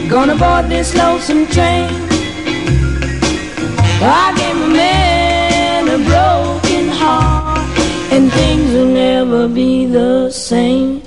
Gonna board this lonesome train. I gave a man a broken heart, and things will never be the same.